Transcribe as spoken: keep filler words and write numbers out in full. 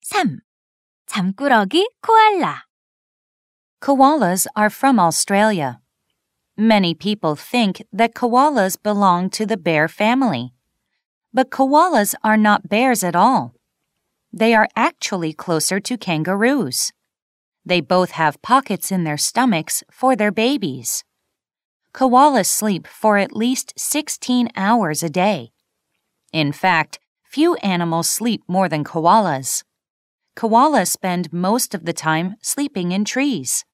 삼. 잠꾸러기 코알라. Koalas are from Australia. Many people think that koalas belong to the bear family. But koalas are not bears at all. They are actually closer to kangaroos. They both have pockets in their stomachs for their babies. Koalas sleep for at least sixteen hours a day. In fact, few animals sleep more than koalas. Koalas spend most of the time sleeping in trees.